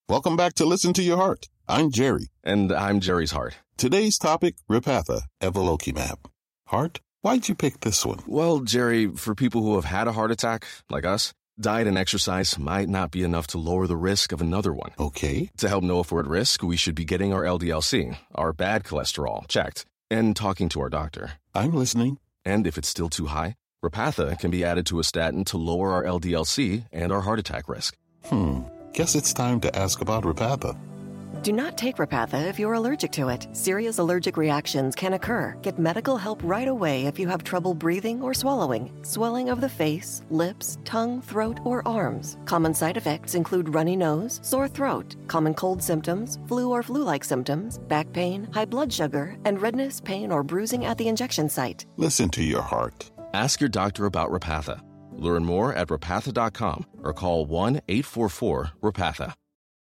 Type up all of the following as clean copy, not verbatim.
Welcome back to Listen to Your Heart. I'm Jerry. And I'm Jerry's heart. Today's topic, Repatha, Evolocumab. Heart? Why'd you pick this one? Well, Jerry, for people who have had a heart attack, like us, diet and exercise might not be enough to lower the risk of another one. Okay. To help know if we're at risk, we should be getting our LDL-C, our bad cholesterol, checked, and talking to our doctor. I'm listening. And if it's still too high, Repatha can be added to a statin to lower our LDL-C and our heart attack risk. Guess it's time to ask about Repatha. Do not take Repatha if you're allergic to it. Serious allergic reactions can occur. Get medical help right away if you have trouble breathing or swallowing, swelling of the face, lips, tongue, throat, or arms. Common side effects include runny nose, sore throat, common cold symptoms, flu or flu-like symptoms, back pain, high blood sugar, and redness, pain, or bruising at the injection site. Listen to your heart. Ask your doctor about Repatha. Learn more at repatha.com or call 1-844-REPATHA.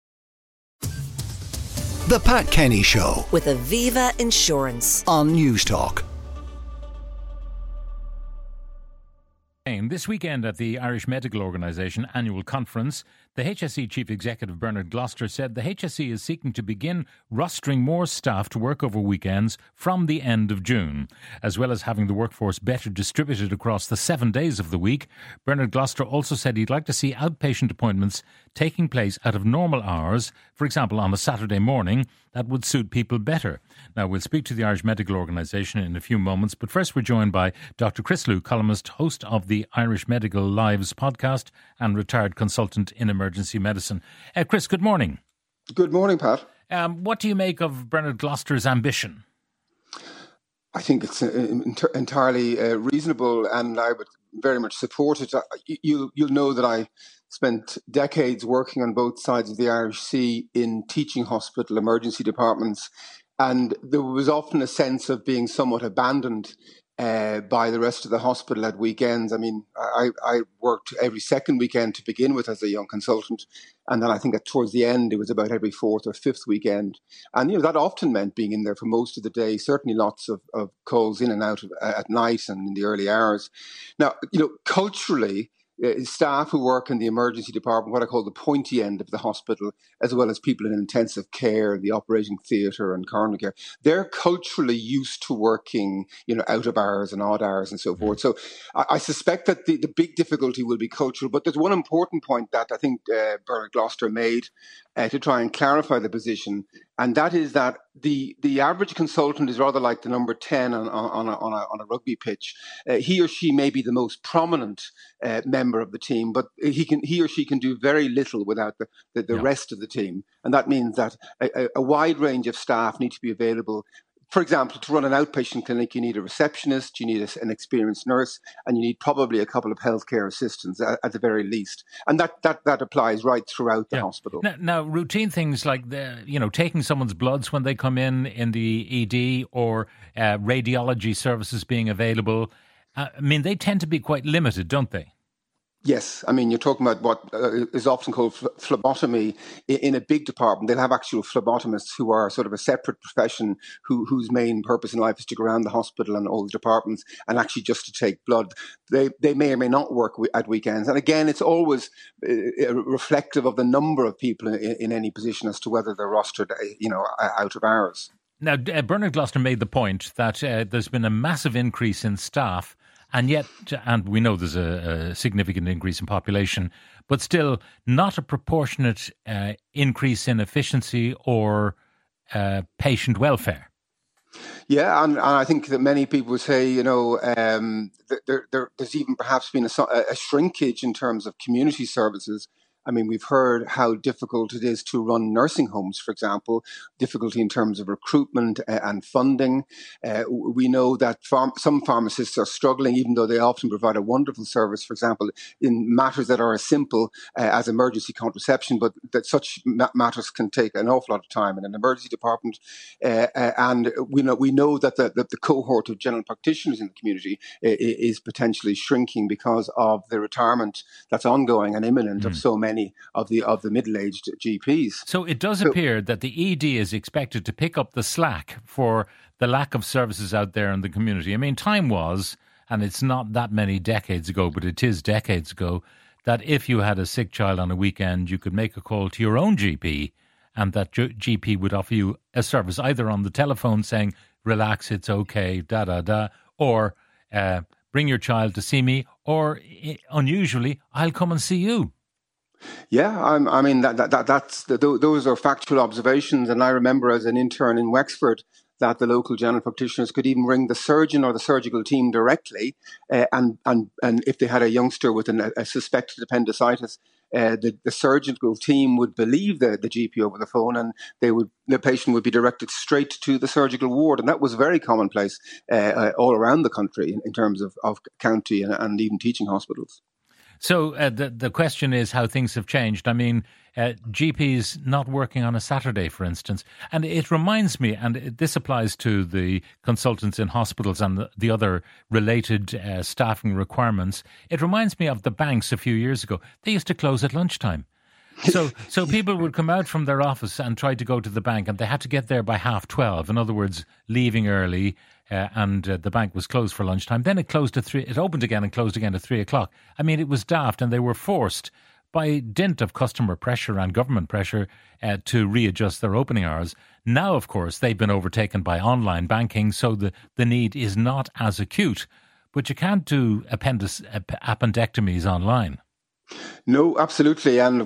The Pat Kenny Show with Aviva Insurance on News Talk. This weekend at the Irish Medical Organisation annual conference, the HSE Chief Executive Bernard Gloster said the HSE is seeking to begin rostering more staff to work over weekends from the end of June. As well as having the workforce better distributed across the 7 days of the week, Bernard Gloster also said he'd like to see outpatient appointments taking place out of normal hours, for example on a Saturday morning. That would suit people better. Now, we'll speak to the Irish Medical Organisation in a few moments, but first we're joined by Dr. Chris Lew, columnist, host of the Irish Medical Lives podcast and retired consultant in emergency medicine. Chris, good morning. Good morning, Pat. What do you make of Bernard Gloster's ambition? I think it's entirely reasonable, and I would very much support it. You'll know that I spent decades working on both sides of the Irish Sea in teaching hospital emergency departments, and there was often a sense of being somewhat abandoned by the rest of the hospital at weekends. I mean, I worked every second weekend to begin with as a young consultant, and then I think towards the end it was about every fourth or fifth weekend. And that often meant being in there for most of the day, certainly lots of calls in and out at night and in the early hours. Now, culturally, staff who work in the emergency department, what I call the pointy end of the hospital, as well as people in intensive care, the operating theatre and coronary care, they're culturally used to working, out of hours and odd hours and so forth. So I suspect that the big difficulty will be cultural. But there's one important point that I think Bernard Gloster made to try and clarify the position, and that is that the average consultant is rather like the number 10 on a rugby pitch. He or she may be the most prominent member of the team, but he or she can do very little without the rest of the team. And that means that a wide range of staff need to be available. For example, to run an outpatient clinic, you need a receptionist, you need an experienced nurse, and you need probably a couple of healthcare assistants at the very least. And that applies right throughout the hospital. Now, routine things like taking someone's bloods when they come in the ED, or radiology services being available. They tend to be quite limited, don't they? Yes. I mean, you're talking about what is often called phlebotomy in a big department. They'll have actual phlebotomists who are sort of a separate profession whose main purpose in life is to go around the hospital and all the departments and actually just to take blood. They may or may not work at weekends. And again, it's always reflective of the number of people in any position as to whether they're rostered, out of hours. Now, Bernard Gloster made the point that there's been a massive increase in staff, and we know there's a significant increase in population, but still not a proportionate increase in efficiency or patient welfare. Yeah, and I think that many people would say, there's even perhaps been a shrinkage in terms of community services. I mean, we've heard how difficult it is to run nursing homes, for example, difficulty in terms of recruitment and funding. We know that some pharmacists are struggling, even though they often provide a wonderful service, for example, in matters that are as simple as emergency contraception, but that such matters can take an awful lot of time in an emergency department. And we know that the cohort of general practitioners in the community is potentially shrinking because of the retirement that's ongoing and imminent of so many of the middle-aged GPs. So it does appear that the ED is expected to pick up the slack for the lack of services out there in the community. I mean, time was, and it's not that many decades ago, but it is decades ago, that if you had a sick child on a weekend, you could make a call to your own GP, and that GP would offer you a service either on the telephone saying, relax, it's okay, or bring your child to see me, or unusually, I'll come and see you. Yeah, I mean, those are factual observations. And I remember as an intern in Wexford that the local general practitioners could even ring the surgeon or the surgical team directly. And if they had a youngster with a suspected appendicitis, the surgical team would believe the GP over the phone, and the patient would be directed straight to the surgical ward. And that was very commonplace all around the country in terms of county and even teaching hospitals. So the question is how things have changed. I mean, GPs not working on a Saturday, for instance. And it reminds me, and this applies to the consultants in hospitals and the other related staffing requirements. It reminds me of the banks a few years ago. They used to close at lunchtime. So people would come out from their office and try to go to the bank, and they had to get there by 12:30. In other words, leaving early, and the bank was closed for lunchtime. Then it closed at 3. It opened again and closed again at 3:00. I mean, it was daft, and they were forced by dint of customer pressure and government pressure to readjust their opening hours. Now, of course, they've been overtaken by online banking, so the need is not as acute. But you can't do appendectomies online. No, absolutely, and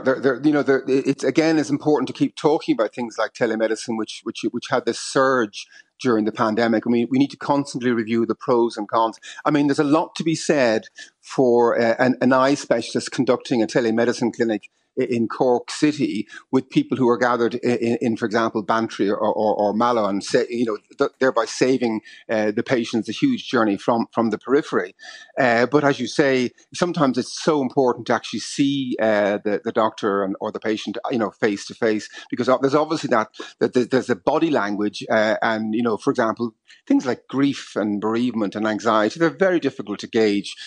it's important to keep talking about things like telemedicine, which had this surge during the pandemic. I mean, we need to constantly review the pros and cons. I mean, there's a lot to be said for an eye specialist conducting a telemedicine clinic in Cork City with people who are gathered in for example, Bantry or Mallow, and thereby saving the patients a huge journey from the periphery. But as you say, sometimes it's so important to actually see the doctor or the patient, face to face, because there's obviously that there's a body language, and for example, things like grief and bereavement and anxiety, they're very difficult to gauge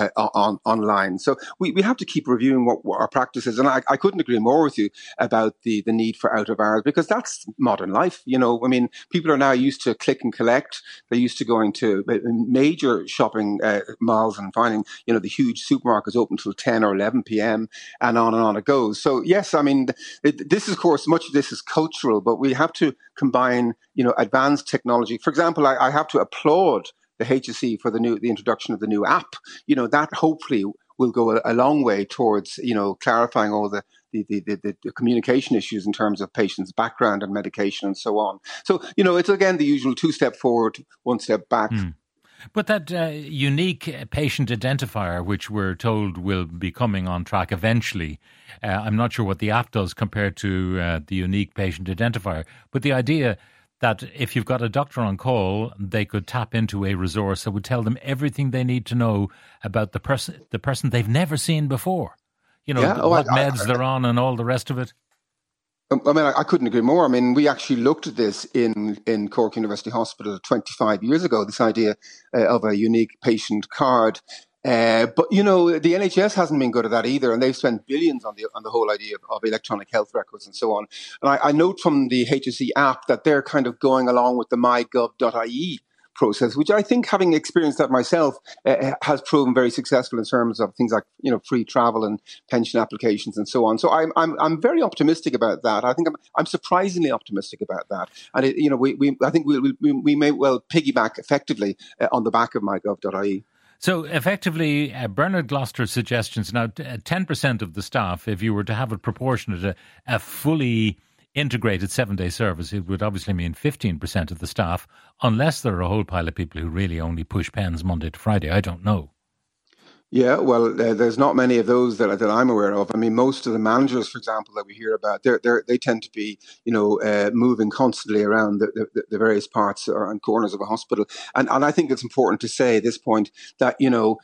online. So we have to keep reviewing what our practice is. And I couldn't agree more with you about the need for out of hours, because that's modern life. I mean, people are now used to click and collect. They're used to going to major shopping malls and finding, the huge supermarkets open till 10 or 11 p.m. and on it goes. So yes, I mean, this is, of course, much of this is cultural, but we have to combine, advanced technology. For example, I have to applaud the HSE for the introduction of the new app. That hopefully will go a long way towards, clarifying all the communication issues in terms of patients' background and medication and so on. So, it's again the usual 2-step forward, 1 step back. But that unique patient identifier, which we're told will be coming on track eventually, I'm not sure what the app does compared to the unique patient identifier, but the idea that if you've got a doctor on call, they could tap into a resource that would tell them everything they need to know about the person they've never seen before. What meds they're on and all the rest of it. I mean, I couldn't agree more. I mean, we actually looked at this in Cork University Hospital 25 years ago, this idea of a unique patient card. But, the NHS hasn't been good at that either, and they've spent billions on the whole idea of electronic health records and so on. And I note from the HSE app that they're kind of going along with the mygov.ie process, which I think, having experienced that myself, has proven very successful in terms of things like, free travel and pension applications and so on. So I'm very optimistic about that. I think I'm surprisingly optimistic about that. And I think we may well piggyback effectively on the back of mygov.ie. So effectively, Bernard Gloucester's suggestions, now 10% of the staff, if you were to have it proportionate, a fully integrated 7-day service, it would obviously mean 15% of the staff, unless there are a whole pile of people who really only push pens Monday to Friday. I don't know. Yeah, well, there's not many of those that I'm aware of. I mean, most of the managers, for example, that we hear about, they tend to be, moving constantly around the various parts and corners of a hospital. And I think it's important to say at this point that,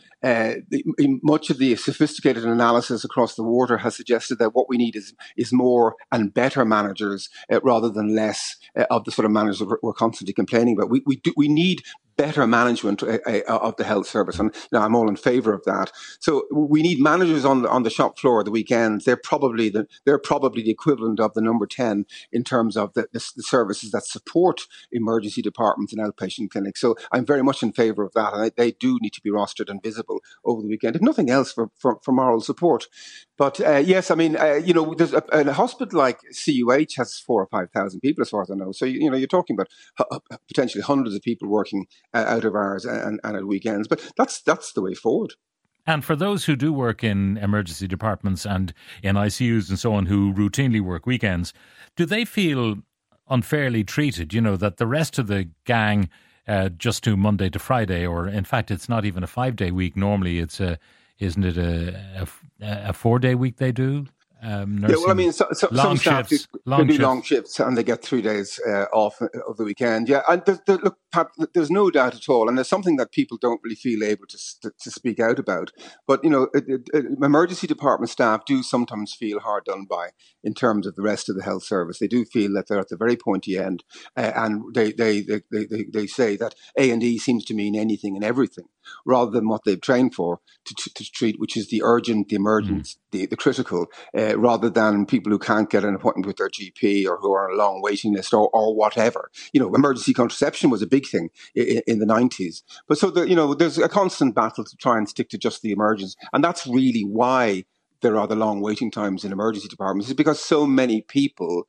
much of the sophisticated analysis across the water has suggested that what we need is more and better managers rather than less of the sort of managers we're constantly complaining about. We need better management of the health service, and I'm all in favour of that. So we need managers on the shop floor at the weekends. They're probably the equivalent of the number 10 in terms of the services that support emergency departments and outpatient clinics. So I'm very much in favour of that, and they do need to be rostered and visible. available over the weekend, if nothing else for moral support. But yes, I mean, there's a hospital like CUH has 4,000 or 5,000 people, as far as I know. So you're talking about potentially hundreds of people working out of hours and at weekends. But that's the way forward. And for those who do work in emergency departments and in ICUs and so on, who routinely work weekends, do they feel unfairly treated? You know, that the rest of the gang just do Monday to Friday, or in fact, it's not even a 5-day week. Normally, isn't it a 4-day week they do? Yeah, well, I mean, some staff do long shifts and they get 3 days off of the weekend. Yeah, and look, Pat, there's no doubt at all, and there's something that people don't really feel able to speak out about. But emergency department staff do sometimes feel hard done by in terms of the rest of the health service. They do feel that they're at the very pointy end, and they say that A&E seems to mean anything and everything, rather than what they've trained for to treat, which is the urgent, the emergent, the critical. Rather than people who can't get an appointment with their GP or who are on a long waiting list or whatever. Emergency contraception was a big thing in the 90s. But so, there's a constant battle to try and stick to just the emergency. And that's really why there are the long waiting times in emergency departments, is because so many people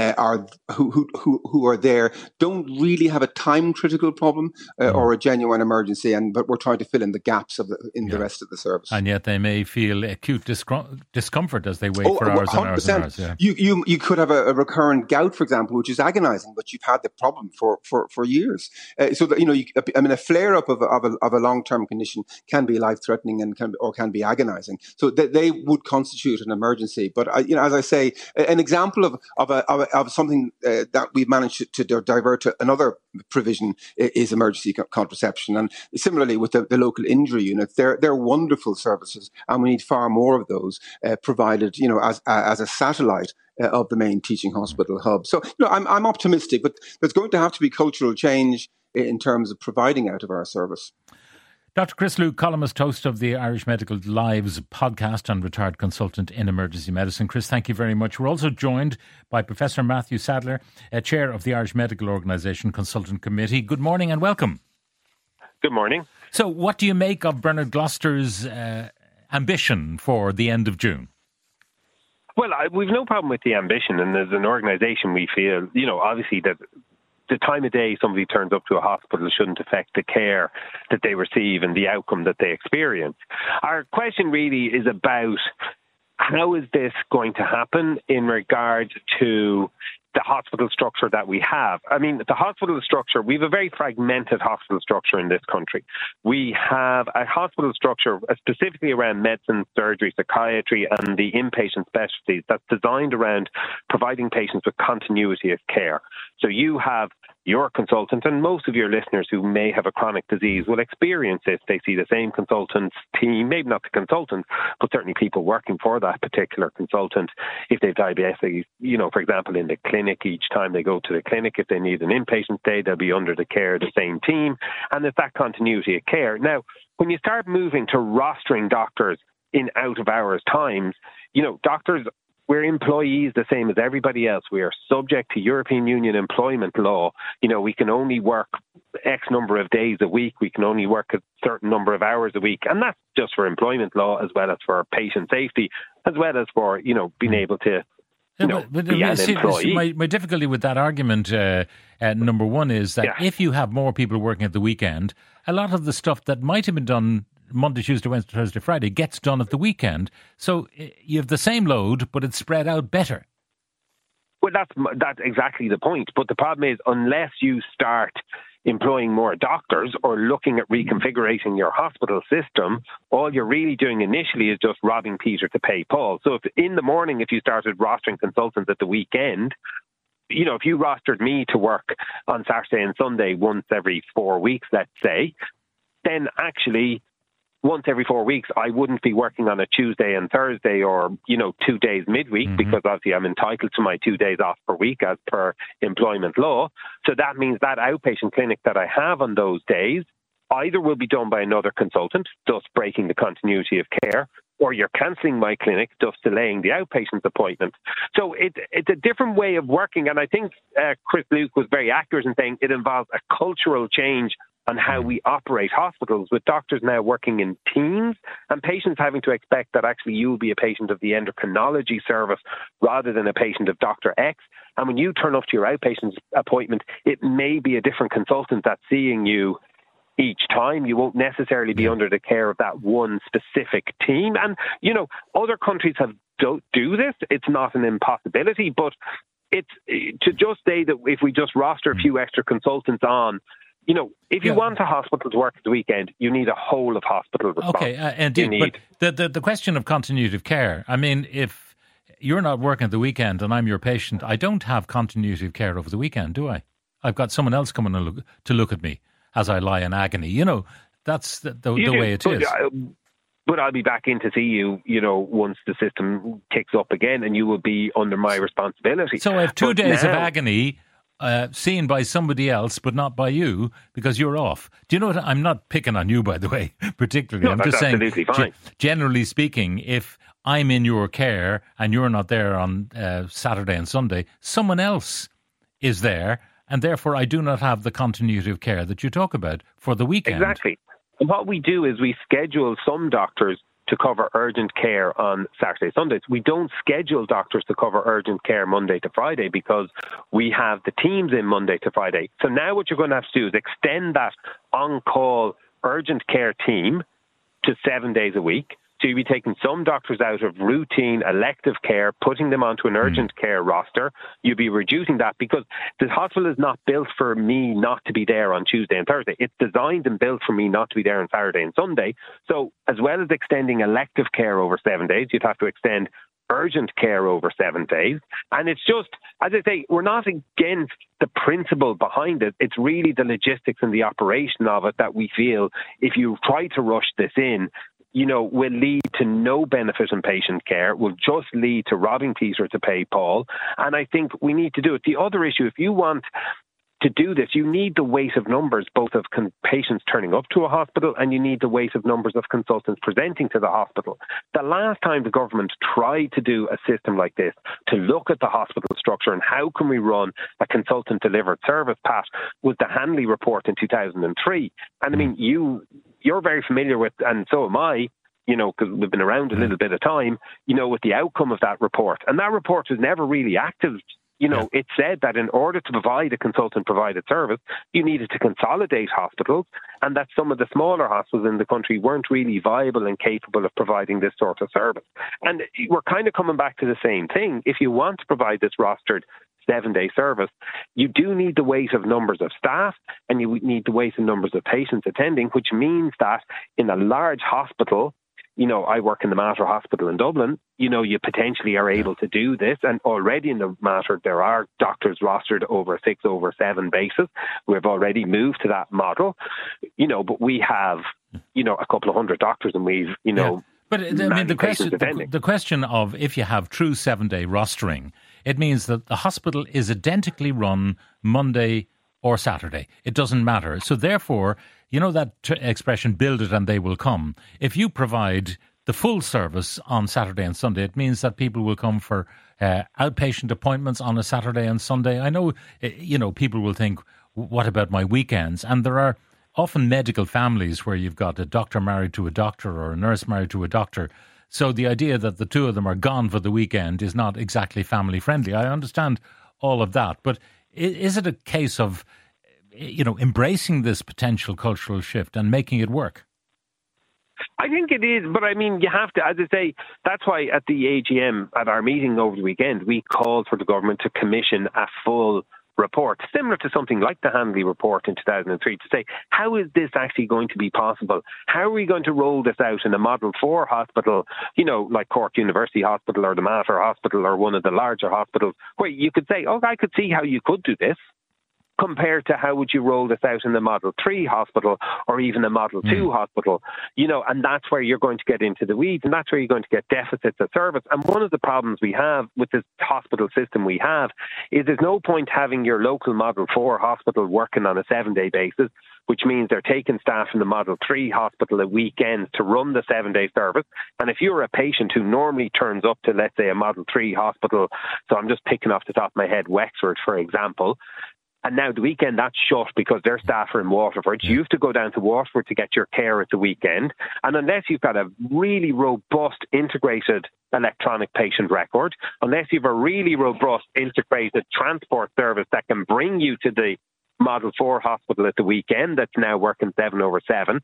who are there don't really have a time critical problem or a genuine emergency, but we're trying to fill in the gaps the rest of the service. And yet they may feel acute discomfort as they wait for hours 100%. And hours and hours. Yeah. You could have a recurrent gout, for example, which is agonising, but you've had the problem for years. So that a flare up of a long term condition can be life threatening and can be agonising. So they would constitute an emergency. But as I say, an example of something that we've managed to divert to another provision is emergency contraception. And similarly with the local injury units, they're wonderful services, and we need far more of those provided, as a satellite of the main teaching hospital hub. So, I'm optimistic, but there's going to have to be cultural change in terms of providing out of our service. Dr. Chris Luke, columnist, host of the Irish Medical Lives podcast and retired consultant in emergency medicine. Chris, thank you very much. We're also joined by Professor Matthew Sadler, chair of the Irish Medical Organisation Consultant Committee. Good morning and welcome. Good morning. So what do you make of Bernard Gloster's ambition for the end of June? Well, we've no problem with the ambition, and as an organisation we feel, obviously that the time of day somebody turns up to a hospital shouldn't affect the care that they receive and the outcome that they experience. Our question really is about how is this going to happen in regard to the hospital structure that we have. I mean, the hospital structure, we have a very fragmented hospital structure in this country. We have a hospital structure specifically around medicine, surgery, psychiatry, and the inpatient specialties that's designed around providing patients with continuity of care. So you have your consultant, and most of your listeners who may have a chronic disease will experience this. They see the same consultant's team, maybe not the consultant, but certainly people working for that particular consultant. If they've diabetes, for example, in the clinic, each time they go to the clinic, if they need an inpatient stay, they'll be under the care of the same team. And it's that continuity of care. Now, when you start moving to rostering doctors in out-of-hours times, doctors, we're employees the same as everybody else. We are subject to European Union employment law. We can only work X number of days a week. We can only work a certain number of hours a week. And that's just for employment law as well as for patient safety, as well as for, being able to be an employee. My difficulty with that argument, number one, is that if you have more people working at the weekend, a lot of the stuff that might have been done Monday, Tuesday, Wednesday, Thursday, Friday gets done at the weekend. So you have the same load, but it's spread out better. Well, that's exactly the point. But the problem is, unless you start employing more doctors or looking at reconfiguring your hospital system, all you're really doing initially is just robbing Peter to pay Paul. So if in the morning, if you started rostering consultants at the weekend, if you rostered me to work on Saturday and Sunday once every 4 weeks, let's say, then actually once every 4 weeks, I wouldn't be working on a Tuesday and Thursday or, 2 days midweek, because obviously I'm entitled to my 2 days off per week as per employment law. So that means that outpatient clinic that I have on those days either will be done by another consultant, thus breaking the continuity of care, or you're cancelling my clinic, thus delaying the outpatient appointment. So it's a different way of working. And I think Chris Luke was very accurate in saying it involves a cultural change on how we operate hospitals, with doctors now working in teams and patients having to expect that actually you'll be a patient of the endocrinology service rather than a patient of Dr. X. And when you turn up to your outpatient appointment, it may be a different consultant that's seeing you each time. You won't necessarily be under the care of that one specific team. And, you know, other countries have do this. It's not an impossibility, but it's to just say that if we just roster a few extra consultants on, you know, if you want a hospital to work at the weekend, you need a whole of hospital response. Okay, indeed. But the question of continuity of care, I mean, if you're not working at the weekend and I'm your patient, I don't have continuity of care over the weekend, do I? I've got someone else coming to look at me as I lie in agony. You know, that's the way it is. But I'll be back in to see you, you know, once the system kicks up again, and you will be under my responsibility. So I have 2 days of agony seen by somebody else, but not by you, because you're off. Do you know what? I'm not picking on you, by the way, particularly. No, I'm just saying, fine. Generally speaking, if I'm in your care and you're not there on Saturday and Sunday, someone else is there, and therefore I do not have the continuity of care that you talk about for the weekend. Exactly. And what we do is we schedule some doctors to cover urgent care on Saturday, Sundays. We don't schedule doctors to cover urgent care Monday to Friday because we have the teams in Monday to Friday. So now what you're going to have to do is extend that on-call urgent care team to 7 days a week. So you'll be taking some doctors out of routine elective care, putting them onto an urgent care roster. You'll be reducing that because the hospital is not built for me not to be there on Tuesday and Thursday. It's designed and built for me not to be there on Saturday and Sunday. So as well as extending elective care over 7 days, you'd have to extend urgent care over 7 days. And it's just, as I say, we're not against the principle behind it. It's really the logistics and the operation of it that we feel if you try to rush this in, you know, will lead to no benefit in patient care, will just lead to robbing Peter to pay Paul. And I think we need to do it. The other issue, if you want to do this, you need the weight of numbers, both of patients turning up to a hospital, and you need the weight of numbers of consultants presenting to the hospital. The last time the government tried to do a system like this, to look at the hospital structure and how can we run a consultant-delivered service, Pat, was the Hanley report in 2003. And I mean, you're very familiar with, and so am I, you know, because we've been around a little bit of time, you know, with the outcome of that report. And that report was never really active. You know, it said that in order to provide a consultant-provided service, you needed to consolidate hospitals, and that some of the smaller hospitals in the country weren't really viable and capable of providing this sort of service. And we're kind of coming back to the same thing. If you want to provide this rostered 7-day service, you do need the weight of numbers of staff, and you need the weight of numbers of patients attending, which means that in a large hospital, you know, I work in the Mater Hospital in Dublin, you know, you potentially are able to do this. And already in the Mater, there are doctors rostered over a 6/7 basis. We've already moved to that model, you know, but we have, you know, a couple of hundred doctors and we've, you know, But I mean, the question of if you have true 7-day rostering, it means that the hospital is identically run Monday or Saturday. It doesn't matter. So therefore, you know that expression, build it and they will come. If you provide the full service on Saturday and Sunday, it means that people will come for outpatient appointments on a Saturday and Sunday. I know, you know, people will think, what about my weekends? And there are often medical families where you've got a doctor married to a doctor or a nurse married to a doctor. So the idea that the two of them are gone for the weekend is not exactly family friendly. I understand all of that. But is it a case of, you know, embracing this potential cultural shift and making it work? I think it is, but I mean, you have to, as I say, that's why at the AGM, at our meeting over the weekend, we called for the government to commission a full report, similar to something like the Hanley report in 2003, to say, how is this actually going to be possible? How are we going to roll this out in a Model 4 hospital, you know, like Cork University Hospital or the Mater Hospital or one of the larger hospitals, where you could say, oh, I could see how you could do this, compared to how would you roll this out in the Model 3 hospital or even a Model 2 hospital, you know, and that's where you're going to get into the weeds, and that's where you're going to get deficits of service. And one of the problems we have with this hospital system we have is there's no point having your local Model 4 hospital working on a 7-day basis, which means they're taking staff from the Model 3 hospital at weekends to run the 7-day service. And if you're a patient who normally turns up to, let's say, a Model 3 hospital, so I'm just picking off the top of my head, Wexford, for example, And now the weekend, that's shut because their staff are in Waterford. You have to go down to Waterford to get your care at the weekend. And unless you've got a really robust, integrated electronic patient record, unless you've a really robust, integrated transport service that can bring you to the Model 4 hospital at the weekend that's now working 7/7,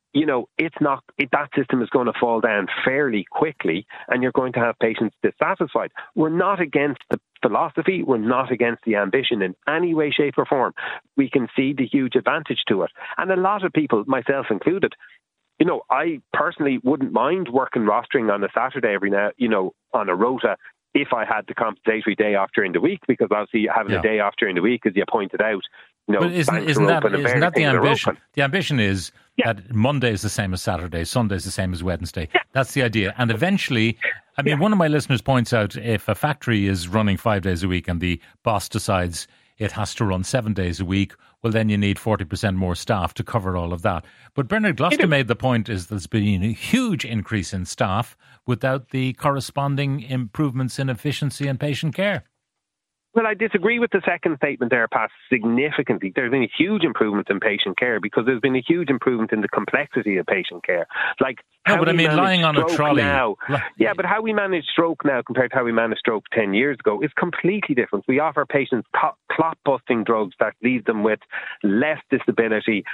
that system is going to fall down fairly quickly and you're going to have patients dissatisfied. We're not against the philosophy, we're not against the ambition in any way, shape or form. We can see the huge advantage to it. And a lot of people, myself included, I personally wouldn't mind working rostering on a Saturday every now, on a rota if I had the compensatory day off during the week, because obviously having a day off during the week, as you pointed out, but isn't that the ambition? The ambition is that Monday is the same as Saturday, Sunday is the same as Wednesday. Yeah. That's the idea. And eventually, one of my listeners points out, if a factory is running 5 days a week and the boss decides it has to run 7 days a week, well, then you need 40% more staff to cover all of that. But Bernard Gloucester made the point is there's been a huge increase in staff without the corresponding improvements in efficiency and patient care. Well, I disagree with the second statement there, Pat, significantly. There's been a huge improvement in patient care because there's been a huge improvement in the complexity of patient care. Lying on a trolley. But how we manage stroke now compared to how we managed stroke 10 years ago is completely different. We offer patients clot-busting drugs that leave them with less disability,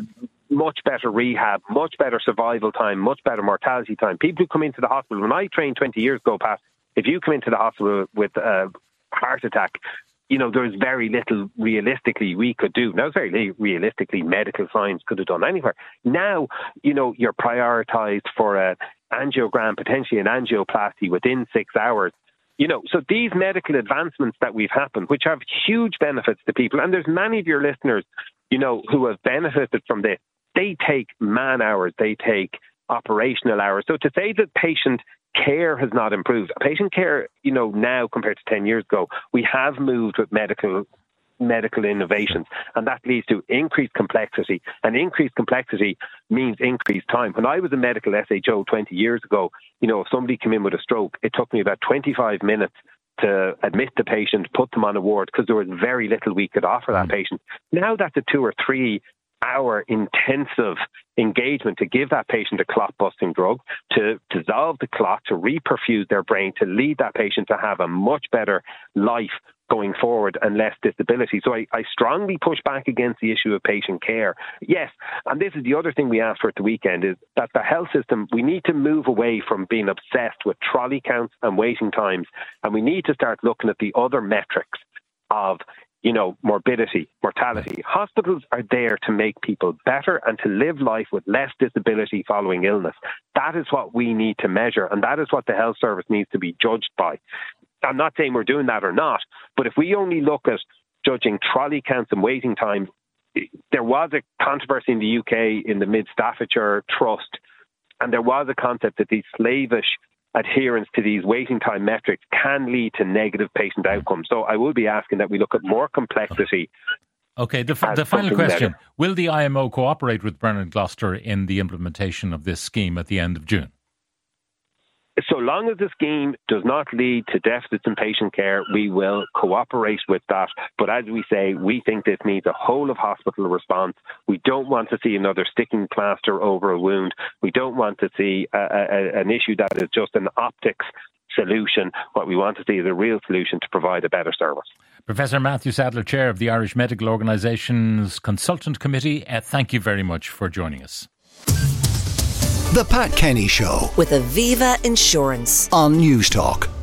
much better rehab, much better survival time, much better mortality time. People who come into the hospital, when I trained 20 years ago, Pat, if you come into the hospital with heart attack, there's very little realistically we could do. Now, very realistically, medical science could have done anywhere. Now, you're prioritised for an angiogram, potentially an angioplasty within 6 hours. So these medical advancements that we've happened, which have huge benefits to people, and there's many of your listeners, who have benefited from this, they take man hours, they take operational hours. So to say that patient care has not improved. Patient care, now compared to 10 years ago, we have moved with medical innovations, and that leads to increased complexity. And increased complexity means increased time. When I was a medical SHO 20 years ago, if somebody came in with a stroke, it took me about 25 minutes to admit the patient, put them on a ward, because there was very little we could offer that patient. Now that's a 2 or 3 hour intensive engagement to give that patient a clot-busting drug, to dissolve the clot, to reperfuse their brain, to lead that patient to have a much better life going forward and less disability. So I strongly push back against the issue of patient care. Yes, and this is the other thing we asked for at the weekend, is that the health system, we need to move away from being obsessed with trolley counts and waiting times, and we need to start looking at the other metrics of morbidity, mortality. Hospitals are there to make people better and to live life with less disability following illness. That is what we need to measure, and that is what the health service needs to be judged by. I'm not saying we're doing that or not, but if we only look at judging trolley counts and waiting times, there was a controversy in the UK in the Mid Staffordshire Trust, and there was a concept that these slavish adherence to these waiting time metrics can lead to negative patient outcomes. So I will be asking that we look at more complexity. Okay, the final question. Will the IMO cooperate with Bernard Gloucester in the implementation of this scheme at the end of June? So long as the scheme does not lead to deficits in patient care, we will cooperate with that. But as we say, we think this needs a whole of hospital response. We don't want to see another sticking plaster over a wound. We don't want to see an issue that is just an optics solution. What we want to see is a real solution to provide a better service. Professor Matthew Sadler, Chair of the Irish Medical Organisation's Consultant Committee, thank you very much for joining us. The Pat Kenny Show with Aviva Insurance on News Talk.